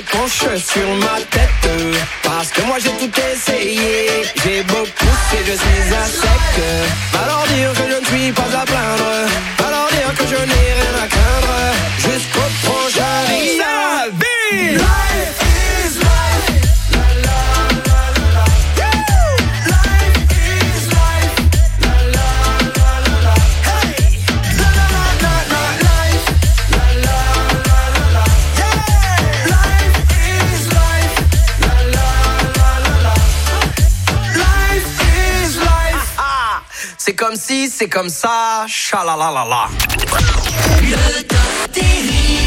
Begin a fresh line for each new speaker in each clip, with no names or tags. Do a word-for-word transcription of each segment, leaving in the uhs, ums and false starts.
penche sur ma tête, parce que moi j'ai tout essayé. J'ai beau pousser, je suis à sec. Va leur dire que je ne suis pas à plaindre, va leur dire que je n'ai rien à craindre, jusqu'au prochain vis-à-vis. Life is life. La la la la la. Life is life. La la la la la. Hey. La la la la life. La la la la la. Yeah. Life is life. La la la la la. Life is life. Ah, ah. C'est comme si, c'est comme ça. Chalalalala. Le top des hits.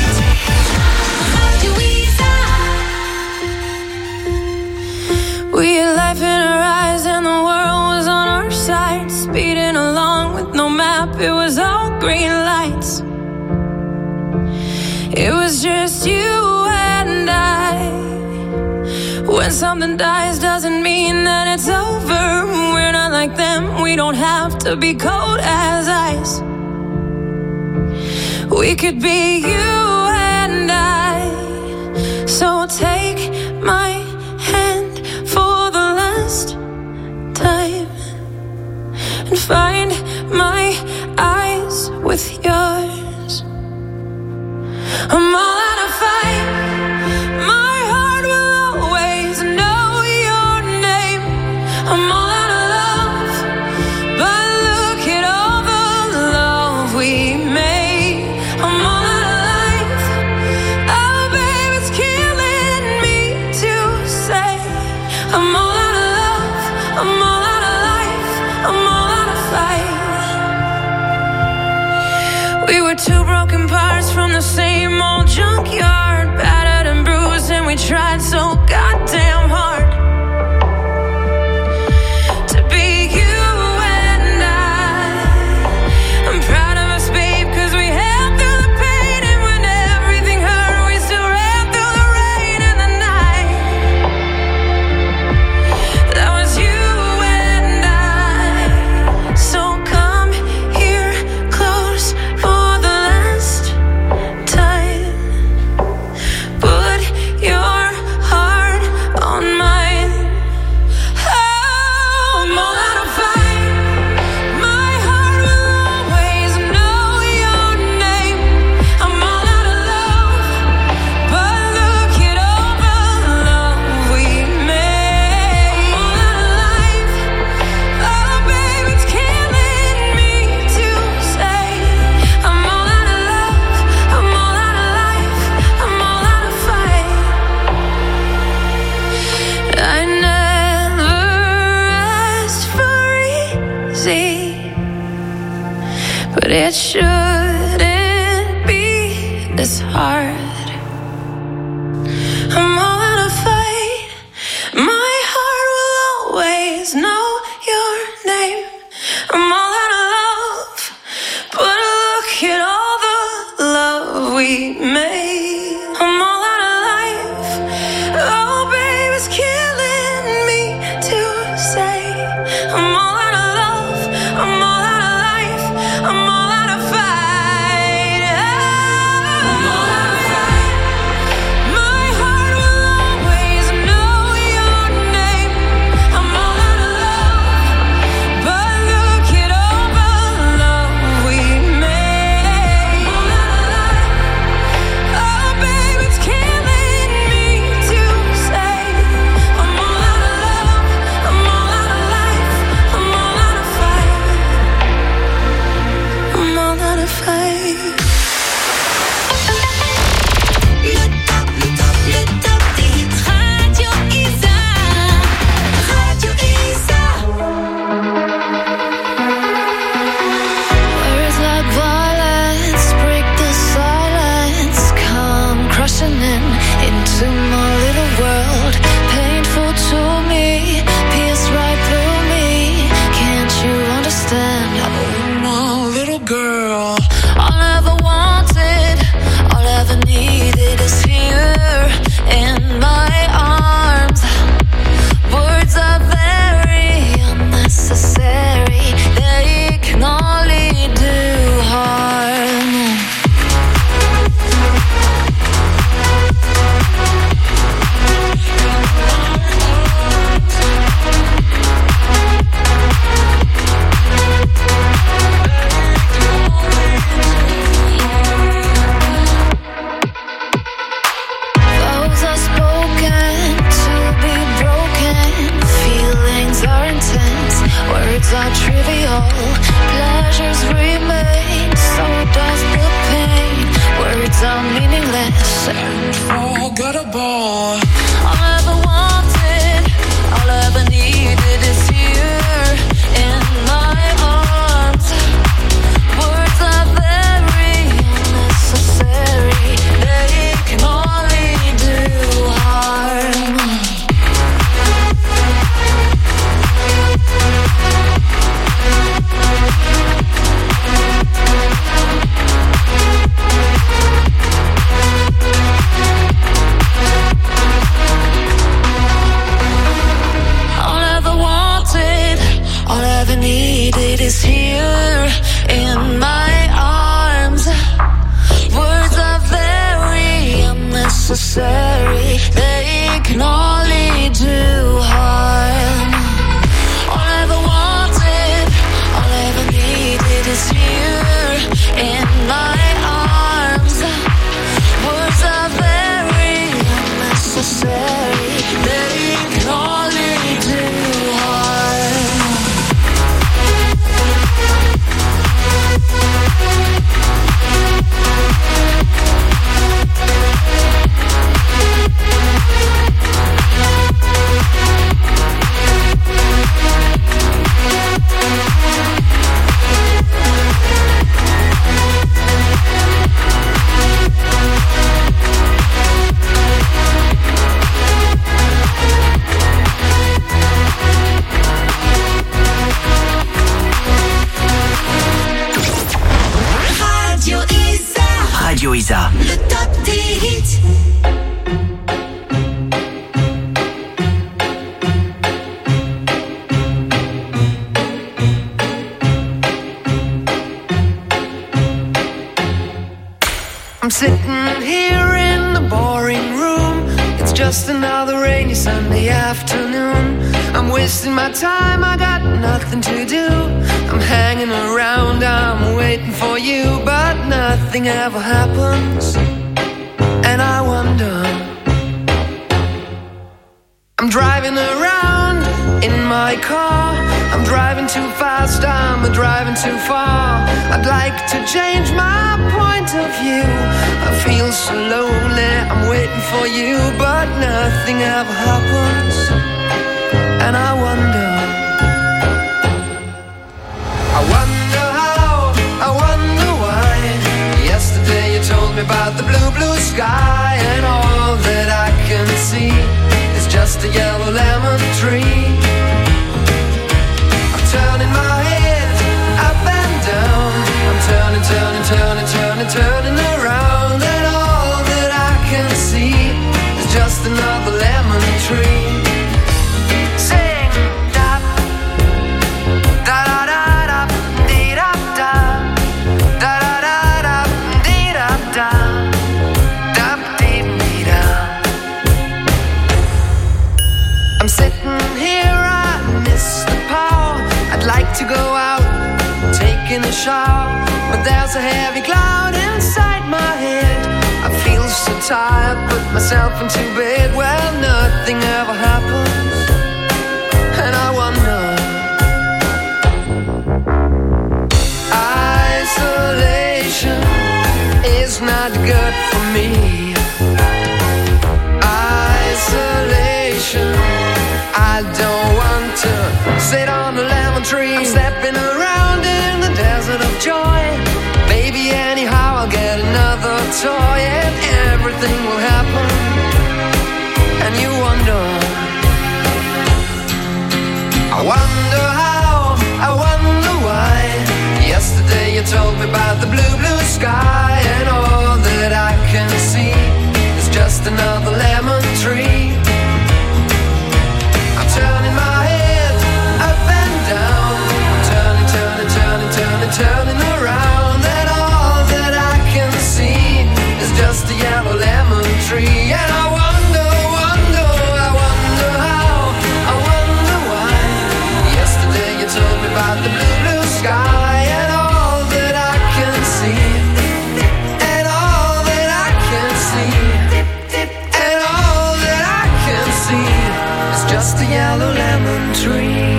We had life in our eyes and the world was on our side. Speeding along with no map, it was all green lights. It was just you and I. When something dies doesn't mean that it's over. We're not like them, we don't have to be cold as ice. We could be you and I. So take my hand for the last time and find my eyes with yours. I'm all out of fight. My heart will always know your name. I'm all out of love, but look at all the love we made. I'm all out of life. Oh, babe, it's killing me to say. I'm all out of love, I'm all out of life, I'm all out of fight. We were two broken parts from the same old junkyard, battered and bruised, and we tried so goddamn hard to be you and I. I'm proud of us, babe, cause we held through the pain, and when everything hurt, we still ran through the rain and the night. That was you and I. So come here close for the last time. Put your heart on mine. Oh, I'm all out of fight. My heart will always know your name. I'm all out of love, but look at all the love we made. I'm all out of life. Oh, babe, it's killing me to say. I'm all out of love, I'm all out of life, I'm all out of fight. I never asked for easy, but it shouldn't be this hard. I'm all out of fight. My heart will always know your name. I'm all out of love, but look at all the love we made. I'm all out of life. Oh, babe, it's killing me to say. I'm all out of love, I'm all out of life, I'm all out of fight. I'm all out of fight. My heart will always know your name. I'm all out of love, but look at all the love we made. I'm all out of life. Oh, babe, it's killing me to say. I'm all out of love, I'm all out of life, I'm all out of fight. I'm all out of fight.
Le top, le top, le top des hits. Radio Isa. Radio Isa.
Words like violence break the silence, come crushing in into my little world. Painful to me, pierce right through me. Can't you understand? Oh, my little girl. All I ever wanted, all I ever needed is here in my arms. Words are very unnecessary, they can only do harm.
Radio Isa.
Le top des hits.
I'm sitting here in the boring room. It's just another rainy Sunday afternoon. I'm wasting my time, I got nothing to do. I'm hanging around, I'm waiting for you, but nothing ever happens. And I wonder, I'm driving around in my car. I'm driving too fast, I'm driving too far. I'd like to change my point of view. I feel so lonely, I'm waiting for you, but nothing ever happens. And I wonder, I wonder how, I wonder why. Yesterday you told me about the blue, blue sky, and all that I can see is just a yellow lemon tree. Turning my head up and down. I'm turning, turning, turning, turning, turning around. And all that I can see is just another lemon tree. Sing da da da da da dee da da da da da da dee da da da dee dee da. I'm sitting here, I miss the power. I'd like to go out, taking a shower, but there's a heavy cloud inside my head. I feel so tired, put myself into bed. Well, nothing ever happens, and I wonder. Isolation is not good for me. Isolation, I don't want to sit on a lemon tree. I'm stepping around in the desert of joy. Baby, anyhow, I'll get another toy, and everything will happen. And you wonder, I wonder how, I wonder why. Yesterday you told me about the blue, blue sky, and all that I can see is just another lemon tree. I'm turning my head up and down. I'm turning, turning, turning, turning, turning around. And all that I can see is just a yellow lemon tree. And I wonder, wonder, I wonder how, I wonder why. Yesterday you told me about the blue, blue sky, and all that I can see, and all that I can see, and all that I can see is just a yellow lemon tree.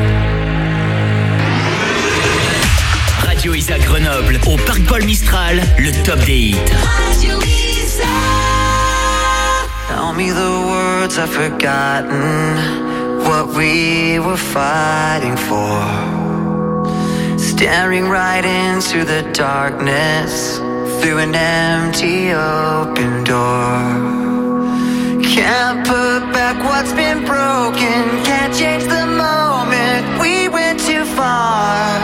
Radio Isa Grenoble, au Parc Paul Mistral, le top des hits.
Radio Isa.
Tell me the words I've forgotten, what we were fighting for. Staring right into the darkness, through an empty open door. Can't put back what's been broken, can't change the moment, we went too far.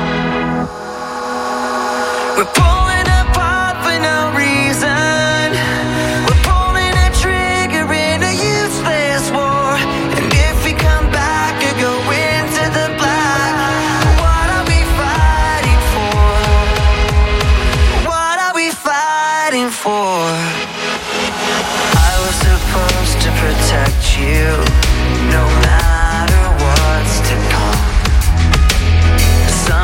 We're pulling apart for no reason. We're pulling a trigger in a useless war. And if we come back or go into the black, what are we fighting for? What are we fighting for? I was supposed to protect you, no matter what's to come.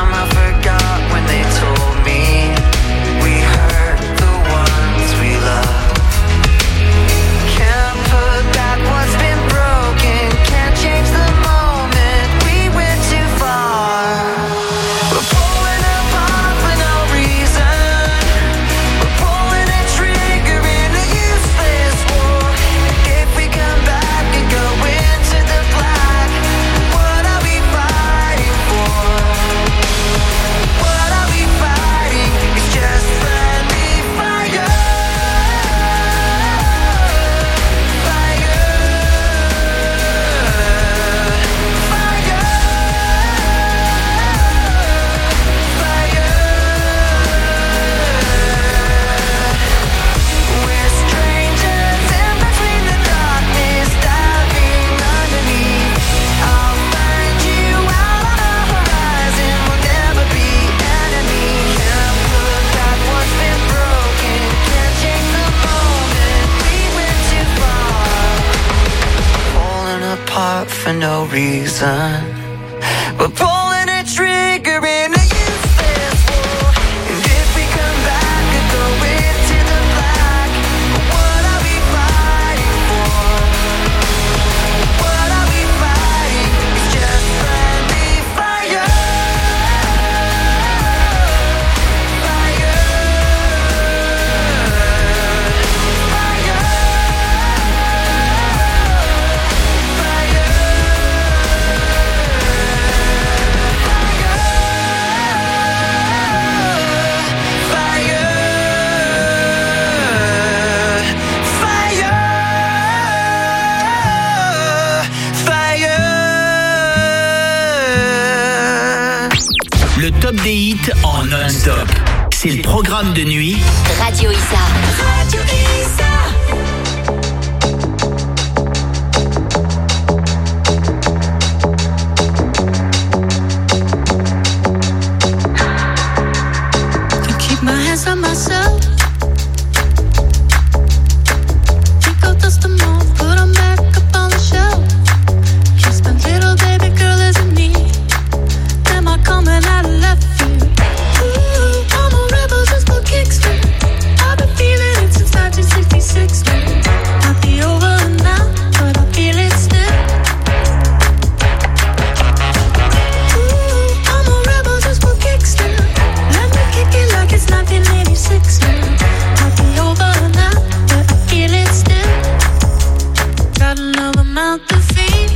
no reason. We're pulling a trigger in a useless war. And if we come back, we're going to the black. What are we fighting for? What are we fighting? It's just friendly fire. Fire. Fire.
Le top des hits en non-stop. C'est le programme de nuit
Radio Isa. Radio Isa.
Keep my hands on myself. Think I'll dust them off, put them back up on the shelf. Kiss my little baby girl isn't me. Am I coming out of left field? Ooh, I'm a rebel just for kicks. I've been feeling it since nineteen sixty-six. Might be over now, but I feel it still. Ooh, I'm a rebel just for kicks. Let me kick it like it's nineteen eighty-six. Might be over now, but I feel it still. Got another mouth to feed.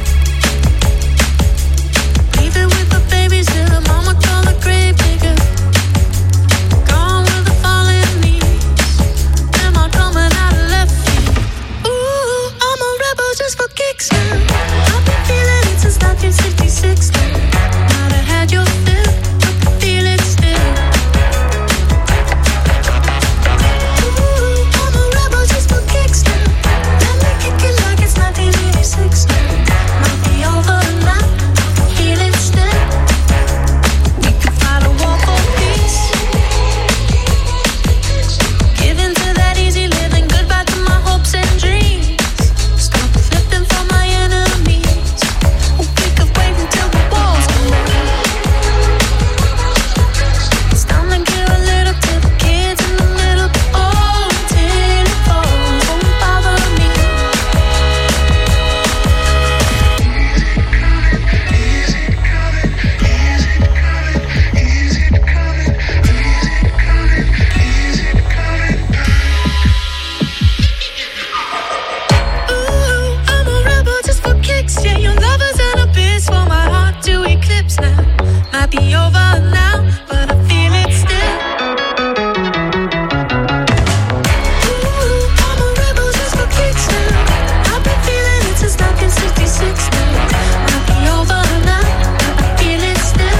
Leave it with the babies till the mama call the grave digger. Gone with the fallen leaves. Am I coming out of left field? Ooh, I'm a rebel just for kicks now. I've been feeling it since nineteen sixty-six. Might have had your fill, but I feel it still. Ooh, I'm a rebel just for kicks now. Let me kick it like it's nineteen eighty-six. Might be over now, feel it still. We could fight a war for peace. Give in to that easy living, goodbye to my hopes and dreams. Stop flipping for my enemies. We could wait until the walls come down. It's time to give a little to the kids in the middle. Oh, until it falls, won't bother me. Ooh, I'm a rebel just for kicks. Yeah, your lover's an abyss for my heart to eclipse now. Might be over now, but I feel it still. Ooh, I'm a rebel just for kicks now. I've been feeling it since nineteen sixty-six now. Might be over now, but I feel it still.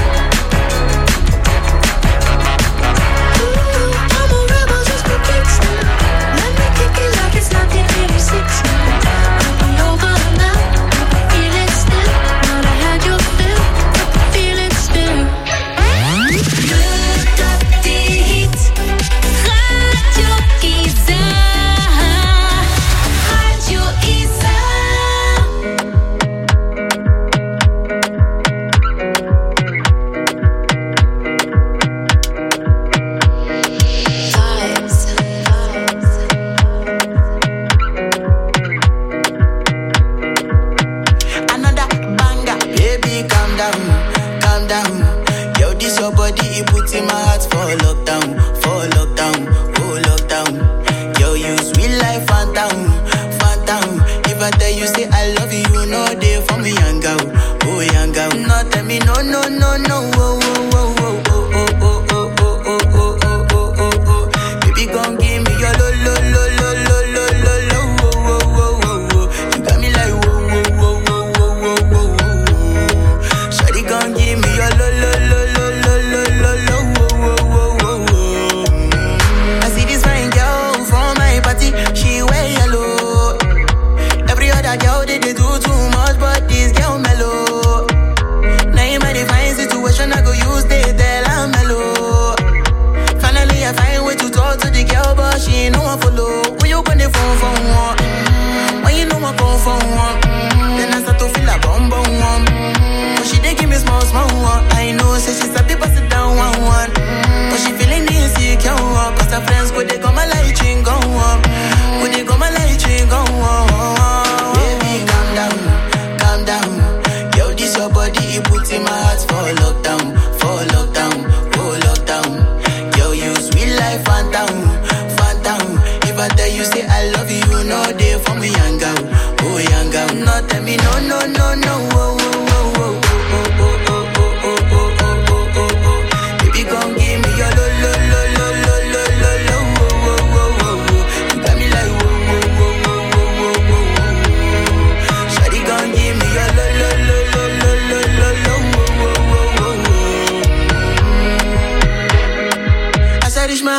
Ooh, I'm a rebel just for kicks now. Let me kick it like it's nineteen eighty-six now. Might be over now, but I feel it still. Might have had your fill, but I feel it still.
Le top des hits. Radio Isa. Radio Isa.
Another banger. Baby, calm down, calm down. Yo, this your body, it puts in my heart for lockdown, for lockdown, oh lockdown. Yo, you sweet life, phantom, phantom. If I tell you say I love you, you know they for me, young girl, oh young girl. No, tell me no, no, no, no, oh, oh, oh, oh, oh, oh, oh, oh, oh, oh, oh, oh, oh, oh. Baby, gon' give me your lo, lo, lo, lo, lo, lo, lo, lo, oh, oh, oh, oh, oh. You got me like whoa, whoa, whoa, whoa, whoa, whoa, whoa, whoa. Shawty gon' give me your lo, lo, lo, lo, lo, lo, lo, lo, oh, oh, oh, oh, oh. I see this fine girl from my party, she wear yellow. Every other girl they, they do too much, but this girl mellow. Now in my divine situation, I go use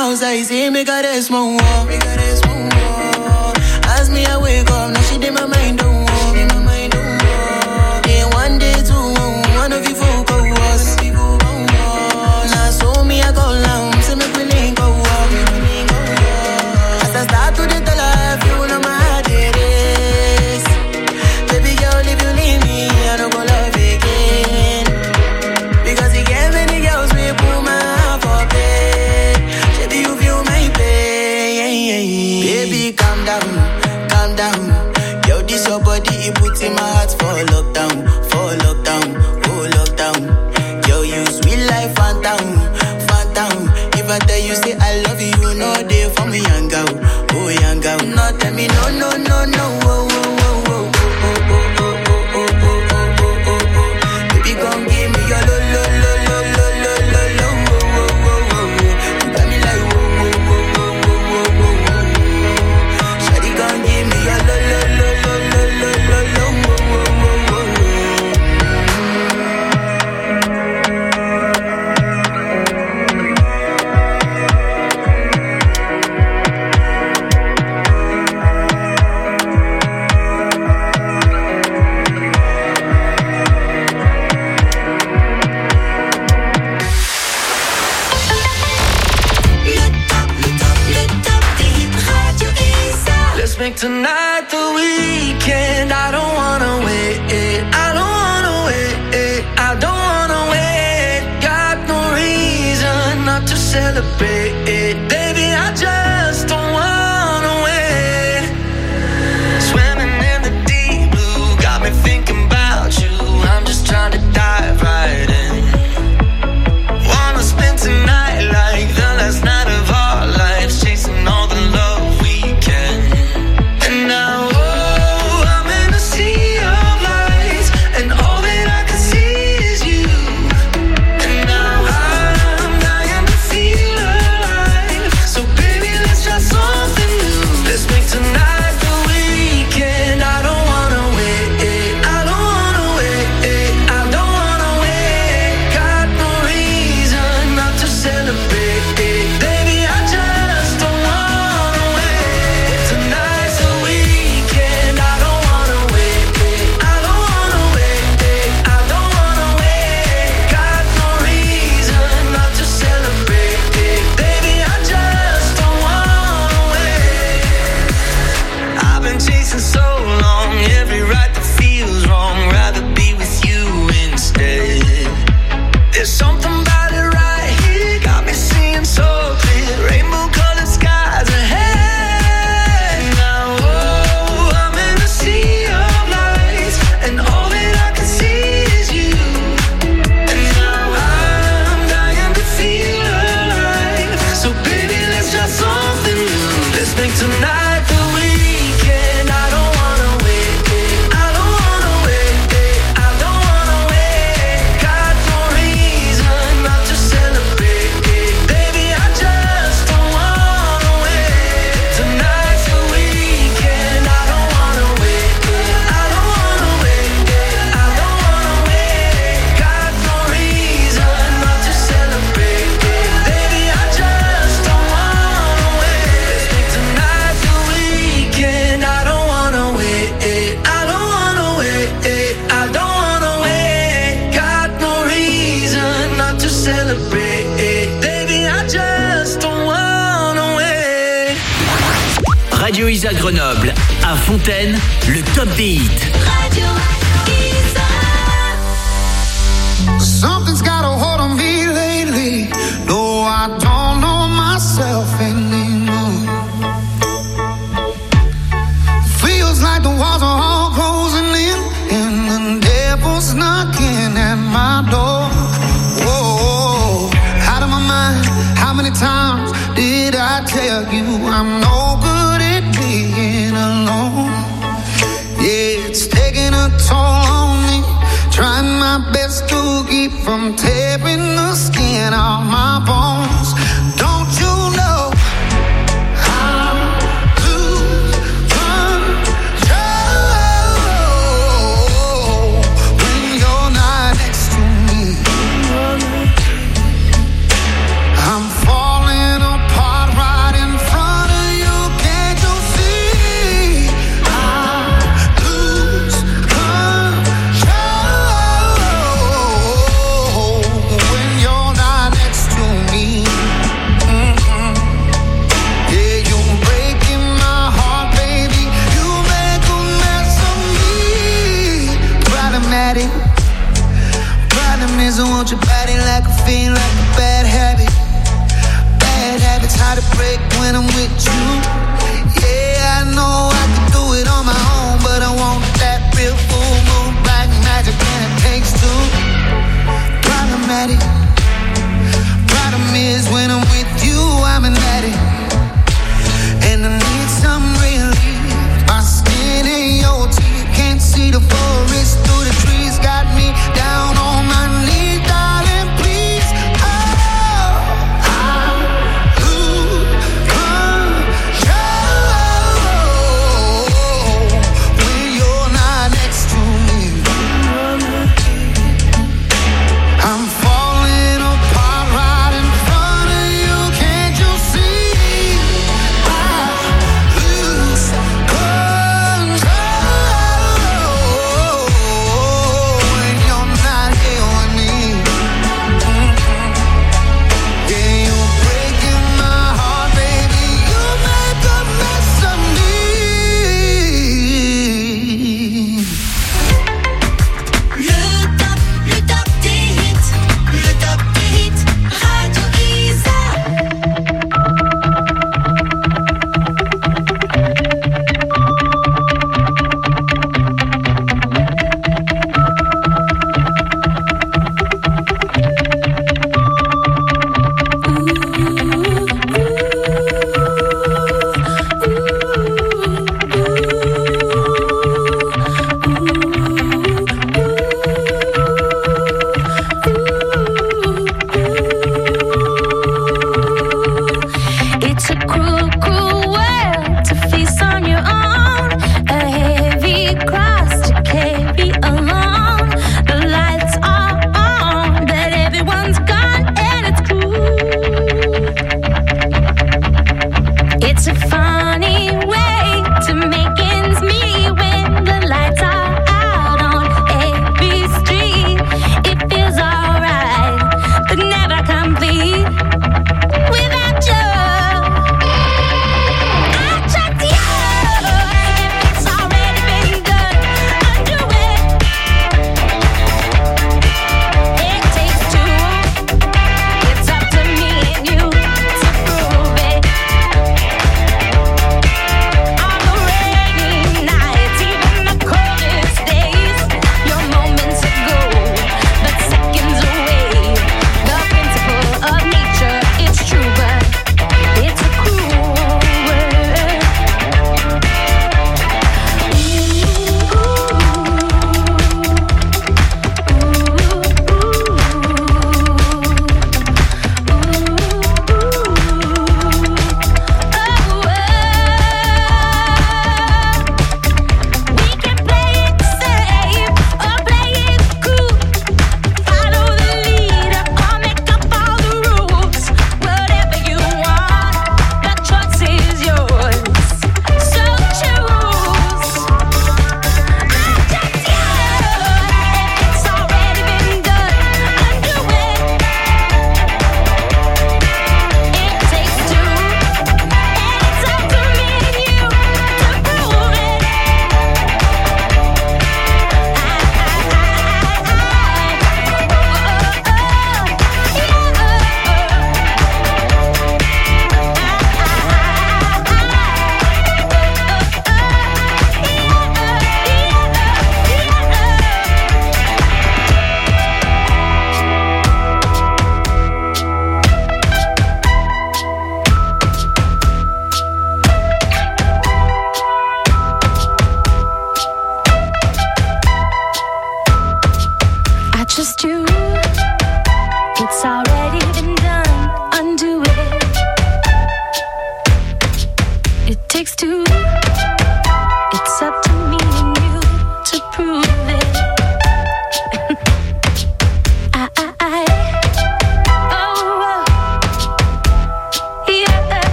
house, I say, make her rest more. Make her rest more. As me, I wake up, now she did my mind, don't walk. My mind, don't walk. Then one day, two, one of you folk go us. Now, so me, I go down, say, make me link go walk. As I start to the life, you know my heart it is. Baby girl, if you leave me, I don't go love again. Because you get many girls, we put my heart for bed. Baby, you feel my pain. Baby, calm down, calm down. Yo, this your body, it puts in my heart for lockdown, for lockdown, oh lockdown. Yo, you sweet life, phantom, phantom. If I tell you, say I love you, you know they for me, young girl, oh young girl. No, tell me, no, no, no, no, oh, oh, oh, oh, oh, oh, oh, oh, oh, oh, oh, oh, oh. Baby, gon' give me your lo, lo, lo, lo, lo, lo, lo, lo, oh, oh, oh, oh. You got me like, oh, oh, oh, oh, oh, oh, oh, oh. Shawty gon' give me your lo, lo, lo, lo, lo, lo, lo, lo, oh, oh, oh, oh, oh.
Let's make tonight the weekend. I don't wanna wait. I don't wanna wait. I don't wanna wait. Got no reason not to celebrate. Baby, I just don't wanna wait. Swimming in the deep blue, got me thinking about you. I'm just trying to dive right in. Wanna spend tonight like the last night of our lives, chasing all the love we can. And now, oh, I'm in a sea of lights, and all that I can see is you. And now I'm dying to feel alive. So baby, let's try something new. Let's make tonight the weekend. I don't wanna wait. I don't wanna wait. I don't wanna wait. Got no reason not to celebrate. Baby, I just don't wanna wait. Tonight's the weekend. I don't wanna wait. I don't wanna wait. I don't wanna wait. Got no reason not to celebrate. Baby, I just don't wanna wait. I've been chasing so long, every right that feels wrong. Rather be with you instead. There's something about it right here, got me seeing so clear. Rainbow colored skies ahead. Now, oh, I'm in a sea of lights, and all that I can see is you. And now I'm dying to feel alive. So baby, let's try something new. Let's make tonight the weekend. I don't wanna wait. I don't wanna wait. I don't wanna wait. Got no reason not to celebrate. Baby, I just don't wanna wait. Tonight's the weekend. I don't wanna wait. I don't wanna wait. I don't wanna wait. Got no reason not to celebrate. Baby, I just don't wanna wait. Let's make tonight the weekend. I don't wanna wait. I don't wanna wait. I don't wanna wait. Got no reason not to celebrate. Baby, I just don't wanna wait.
Radio Isa Grenoble, à Fontaine, le top des hits.
Radio Isa.
Something's got a hold on me lately. No, I don't know myself anymore. Feels like the walls are all closing in, and the devil's knocking at my door. Whoa, out of my mind. How many times did I tell you I'm no good at being alone? Yeah, it's taking a toll on me. Trying my best to keep from tearing the skin off my bones. Don't you know how to control when you're not next to me? I'm falling apart.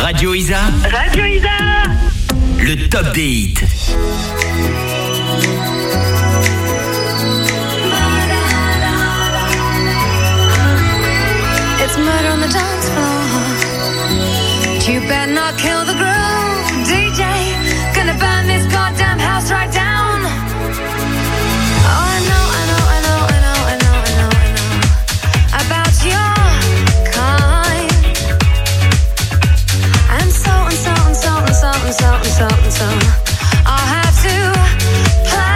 Radio Isa.
Radio Isa.
Le top des hits.
It's murder on the dance floor. But you better not kill the groove, D J. Gonna burn this goddamn house right down. Oh, I know, I know, I know, I know, I know, I know, I know about your kind. And so and so and so and so and so and so and so I'll have to play.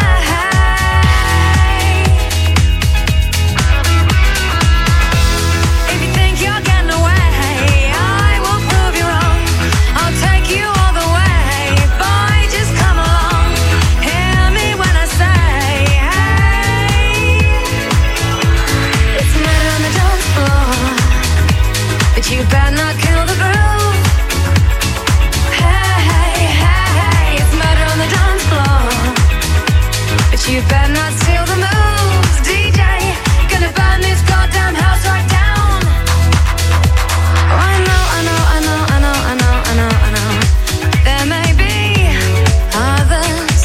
If you think you're getting away, I will prove you wrong. I'll take you all the way. Boy, just come along. Hear me when I say, hey. It's murder on the dance floor, but you better not kill the groove. Hey, hey, hey, it's murder on the dance floor, but you better not steal the moves, D J. Gonna burn this goddamn house right down. Oh, I know, I know, I know, I know, I know, I know, I know. There may be others,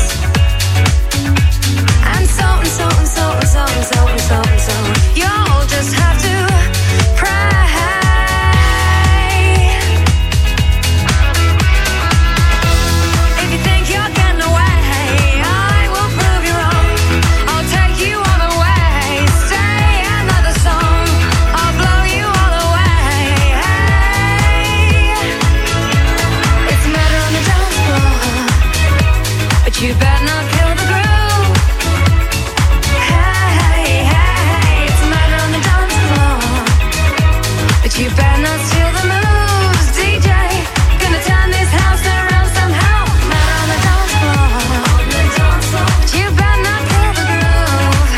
and so and so and so and so and so and so and so. You'll just have to pray. If you think you're getting away, I will prove you wrong. I'll take you all the way. Say another song, I'll blow you all away. Hey, it's murder on the dance floor, but you better not kill the groove. Hey, hey, hey, it's murder on the dance floor, but you better not steal the moves, D J. Gonna turn this house around somehow. Murder on the dance floor, but you better not kill the groove.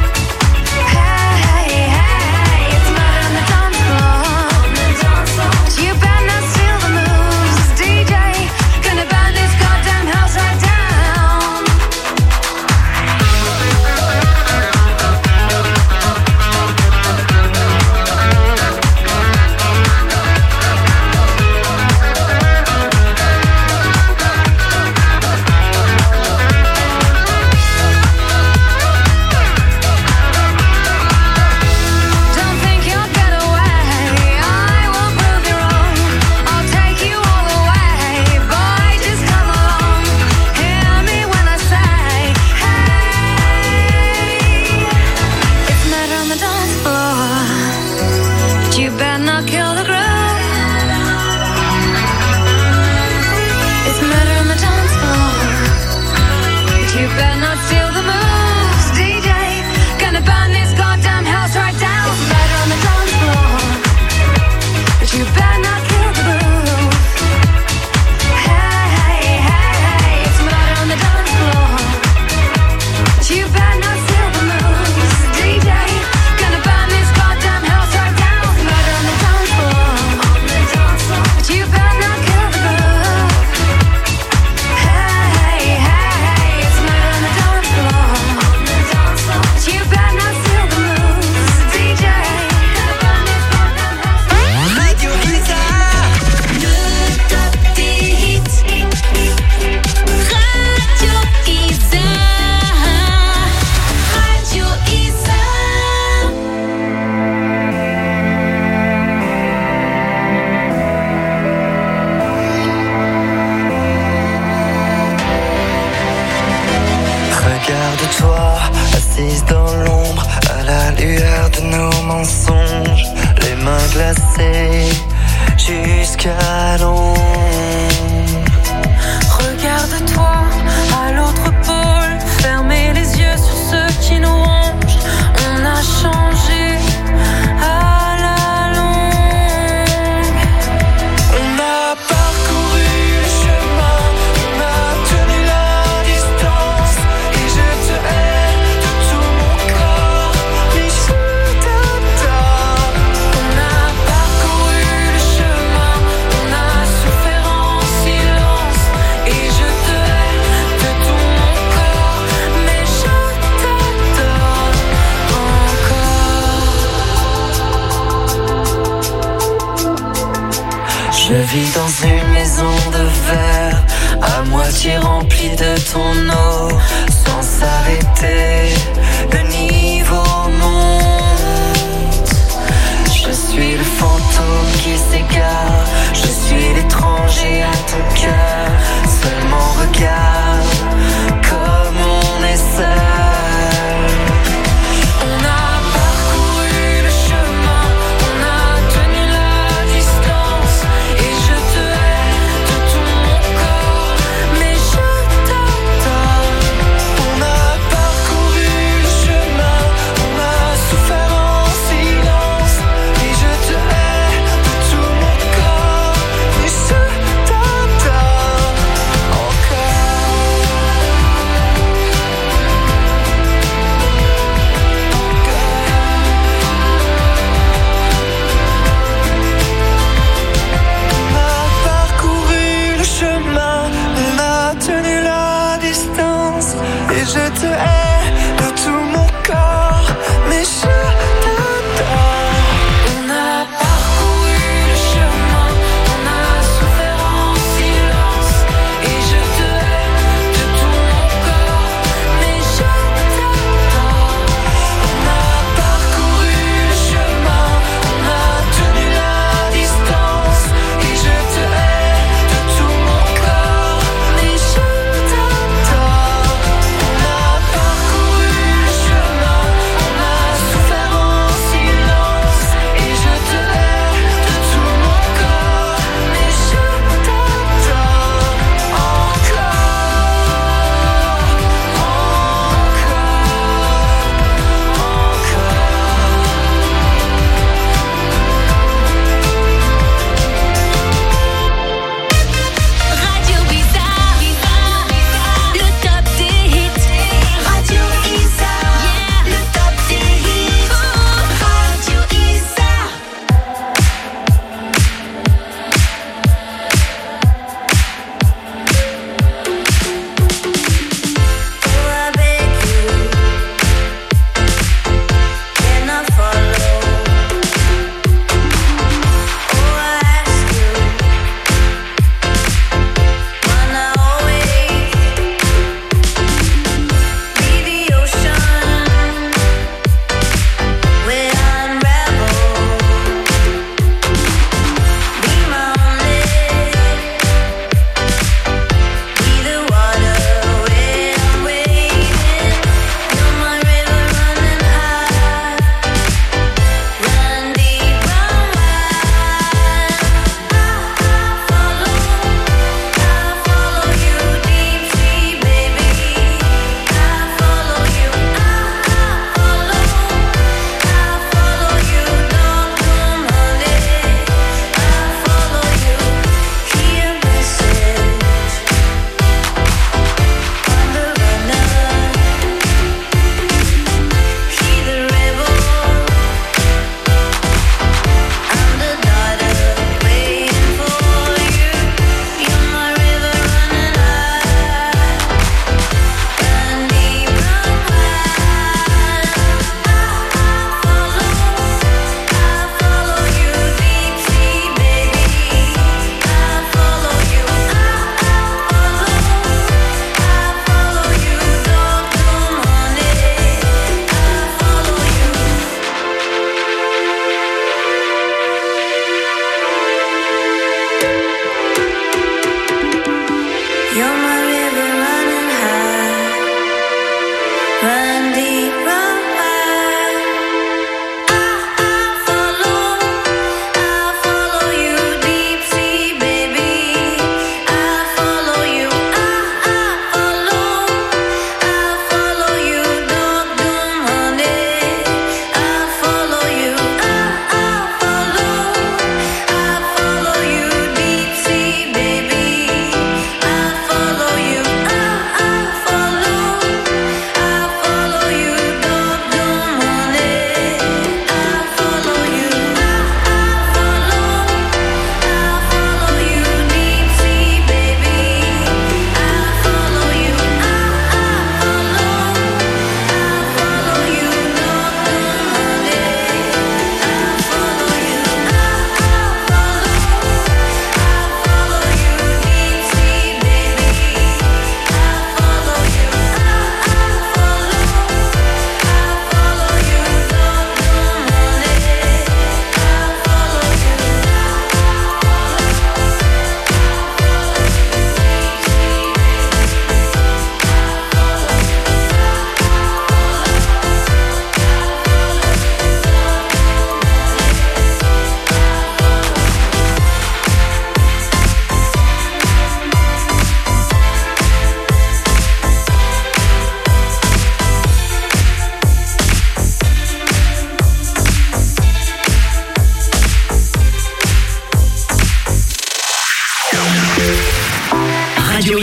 Hey, hey, hey, it's murder on the dance floor, but you better not steal the moves, D J. Gonna burn this goddamn house right down. Don't think you'll get away, I will prove you wrong. I'll take you all the way. Boy, just come along. Hear me when I say, hey. It's murder on the dance floor, but you better not kill the groove. It's murder on the dance floor, but you better not steal the moves, D J. Gonna burn this goddamn house right down. It's murder on the dance floor, but you better not kill the groove. Hey, hey, hey, it's murder on the dance floor, but you better not steal the moves, D J. Gonna burn this goddamn house right down. It's murder on the dance floor, but you better not kill the groove. Hey, hey, hey, it's murder on the dance floor, but you better not steal the moves, D J. Gonna burn this goddamn house.
Radio Isa.
Le top des hits. Radio Isa. Radio Isa.
Regarde-toi, assise dans l'ombre, à la lueur de nos mensonges, les mains glacées jusqu'à l'ombre.
Regarde-toi à l'autre pôle, fermez les yeux sur ce qui nous ronge. On a changé à la longue.
On a parcouru le chemin, on a tenu la distance, et je te hais de tout mon corps, mais je t'adore.
On a parcouru le chemin, on a souffert
Je vis dans une maison de verre, à moitié remplie de ton eau, sans s'arrêter, le niveau monte. Je suis le fantôme qui s'égare, je suis l'étranger à ton cœur. Seulement regarde comme on est seul. On a parcouru le chemin, on a tenu la distance, et je te hais de tout mon corps, mais je t'adore. On a parcouru le chemin,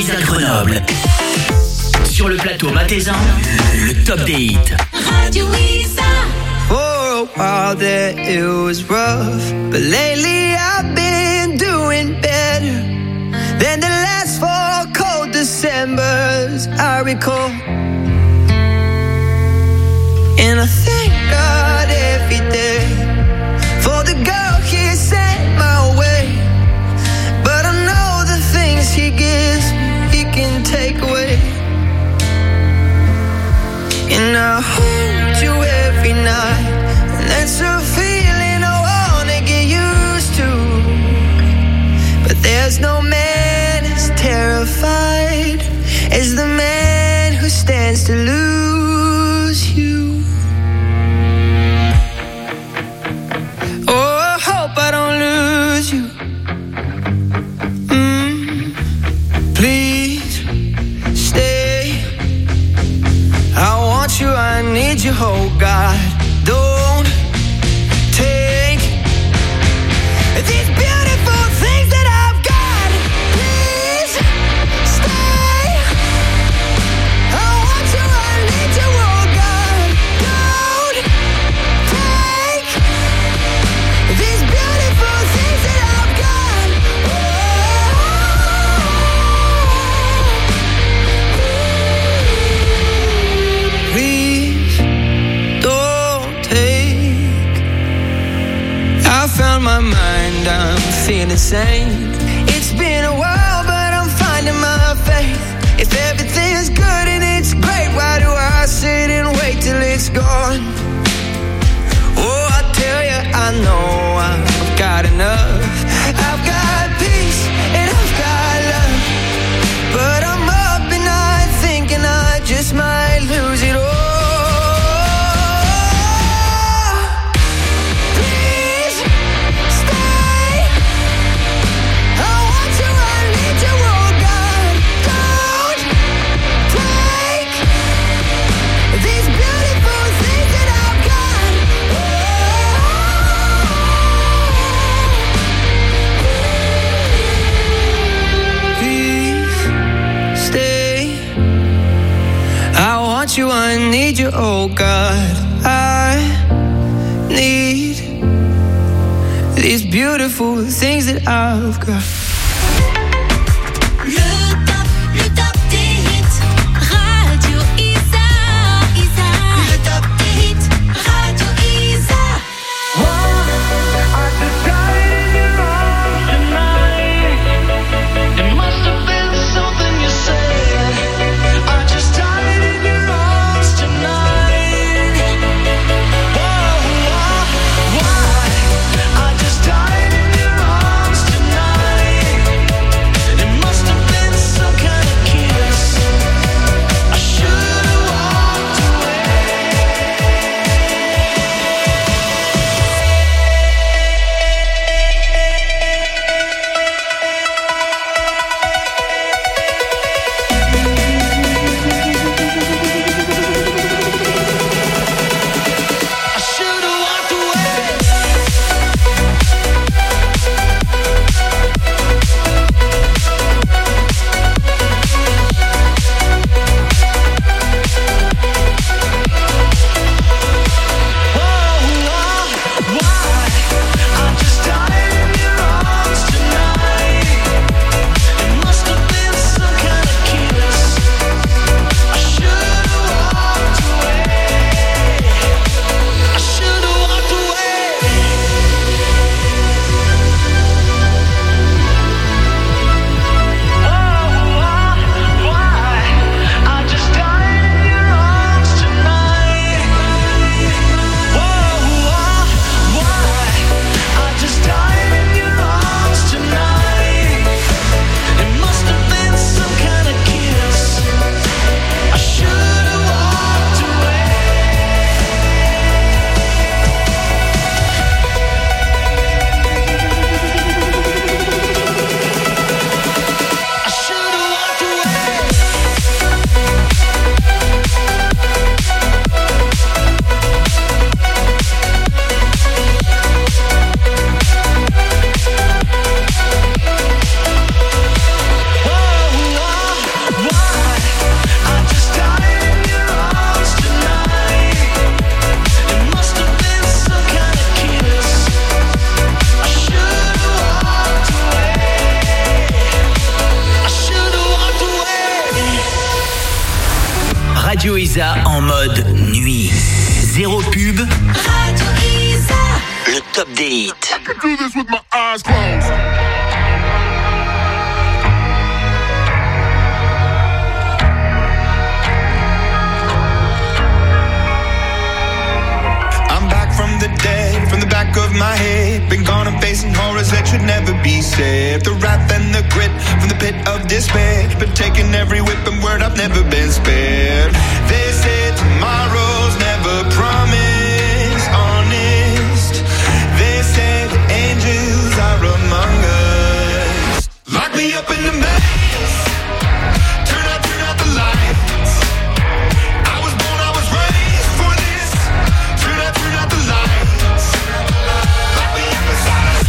Isa Grenoble. Sur le plateau Mathézin, le top des hits.
Radio Isa.
For a while there it was rough, but lately I've been doing better than the last four cold Decembers I recall. And I thank God every day for the girl He sent my way. But I know the things He gives me, He can take away. And I hold you every night, and that's a feeling I wanna get used to. But there's no man as terrified as the man who stands to lose you. Oh, I hope I don't lose you. Mm, please stay. I want you, I need you, oh God. Don't take these beautiful things that I've got. Please stay. I want you, I need you, oh God. Don't take these beautiful things that I've got. Oh. Please don't take. I found my mind, I'm feeling sane. It's been a while, but I'm finding my faith. If everything's good and it's great, why do I sit and wait till it's gone? Oh, I tell you, I know I've got enough. I've got peace and I've got love, but I'm up and I thinking I just might lose it all. Please stay. I want you, I need you, oh God. Don't take these beautiful things that I've got. Please stay. I want you, I need you, oh God. I need these beautiful things that I've got.
Le top, le top des hits. Radio Isa, Isa. Le top des hits. Radio Isa.
Why? I just died in your arms tonight.
Isa en mode nuit. Zéro pub.
Radio Isa.
Le top des hits.
I could do this with my eyes closed.
I'm back from the dead, from the back of my head. Been gone and facing horrors that should never be said. The wrath and the grit from the pit of despair. Been taking every whip and word, I've never been spared. They say tomorrow's never promised, honest. They say the angels are among us. Lock me up in the maze. Turn out, turn out the lights. I was born, I was raised for this. Turn out, turn out the lights. Lock me up inside a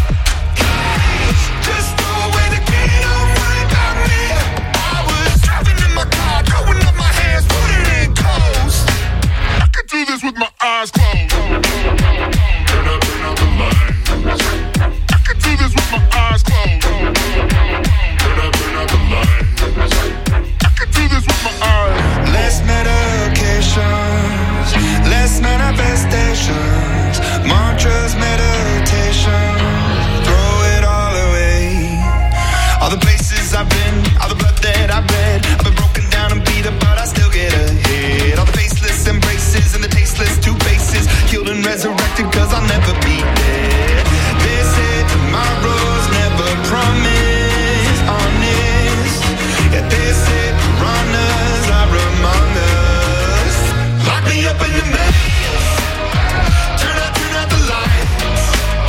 cage. Just throw away the key, don't worry about me. I was driving in my car, throwing up my hands, putting it in coast. I could do this with my eyes closed. Turn out, turn out the lights. I could do this with my eyes closed. Turn out, turn out the lights. I could do this with my eyes. Less medications, less manifestations, mantras, meditation. Throw it all away. All the places I've been, all the blood that I've bled. I've been broken down and beat up, but I still get ahead. All the faceless embraces and the tasteless two faces, killed and resurrected, cause I'll never be dead. They say tomorrow's never promised, honest. Yeah, they say piranhas are among us. Lock me up in the maze. Turn out, turn out the lights.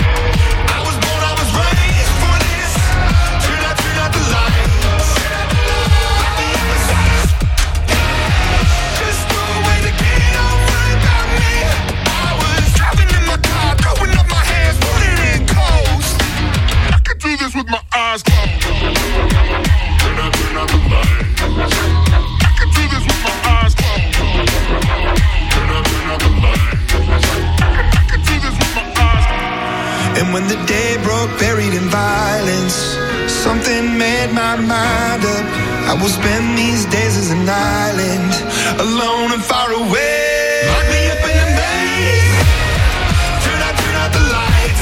I was born, I was raised for this. Turn out, turn out the lights. Lock me up inside a cage. Just throw away the key, don't worry about me. I was driving in my car, throwing up my hands, putting it in coast. I could do this with my eyes closed. Turn out, turn out the lights. I could do this with my eyes closed. Turn out, turn out the lights. I could do this with my eyes closed. And when the day broke, buried in violence, something made my mind up. I will spend these days as an island, alone and far away. Lock me up in a maze. Turn out, turn out the lights.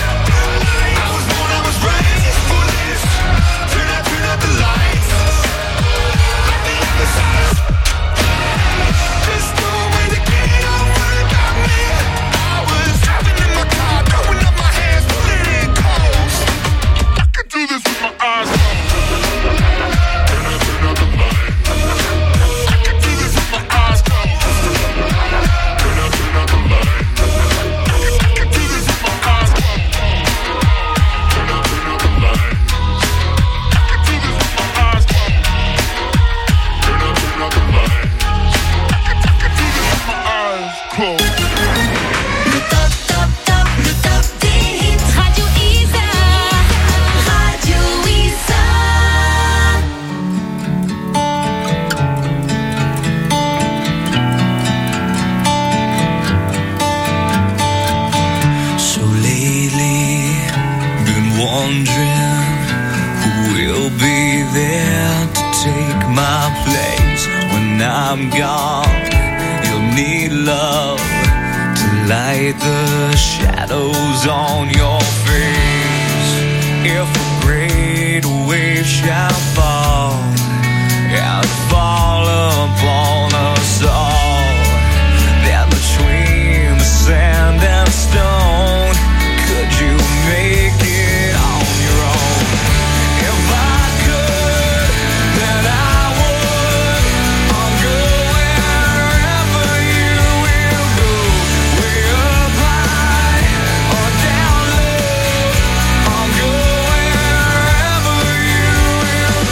I was born, I was raised for this. Turn out, turn out the lights. Lock me up inside a cage. Just throw away the key, don't worry about me. I was driving in my car, throwing up my hands, putting it in coast. I could do this with my eyes closed. Turn out, turn out the lights. I could do this with my eyes closed. Turn out, turn out the lights. I could do this with my eyes closed. Turn out, turn out the lights. I could do this with my eyes closed. Turn out, turn out the lights. I could, I could do this with my eyes closed.
Le top, top, top, le top des hits. Radio Isa. Radio Isa.
So lately, been wondering who will be there to take my place when I'm gone. You'll need love to light the shadows on your face. If a great wave shall fall and fall upon us all, then between the sand and stone, could you make it on your own? If I could, then I would. I'll go wherever you will go, way up high or down low. I'll go wherever you will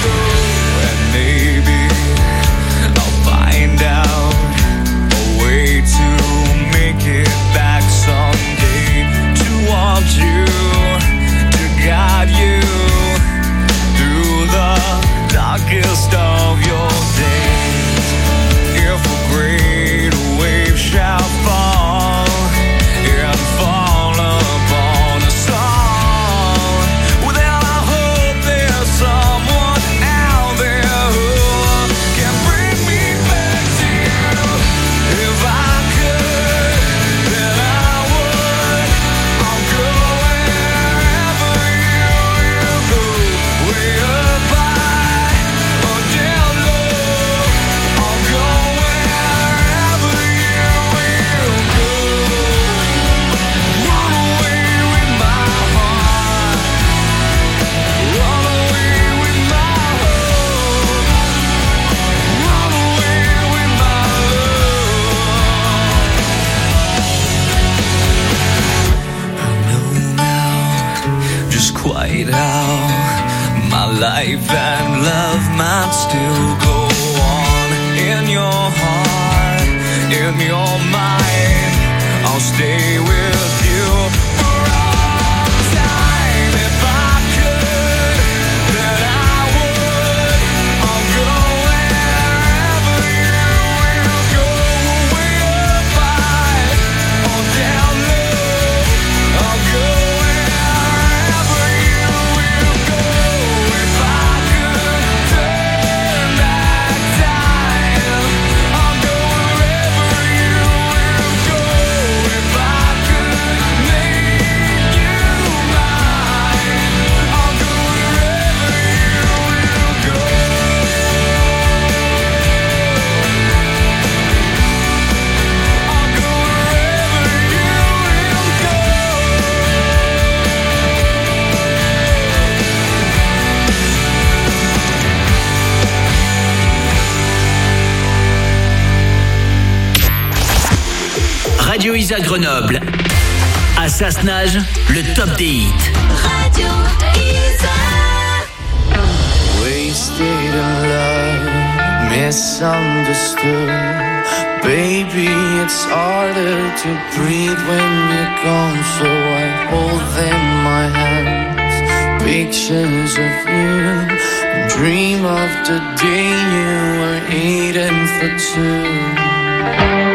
quite how my life and love might still go on. In your heart, in your mind, I'll stay with you for all time. If I could, then I would. I'll go wherever you will go. Way up high or down low, I'll go wherever you will go. If I could turn back time, I'll go wherever you will go. If I could make you mine, I'll go wherever you will go. I'll go wherever you will go.
Radio Isa Grenoble. À Sassenage, le top des hits.
Radio Isa.
Wasted in love, misunderstood. Baby, it's harder to breathe when you're gone, so I hold them in my hands. Pictures of you, and dream of the day you were eating for two.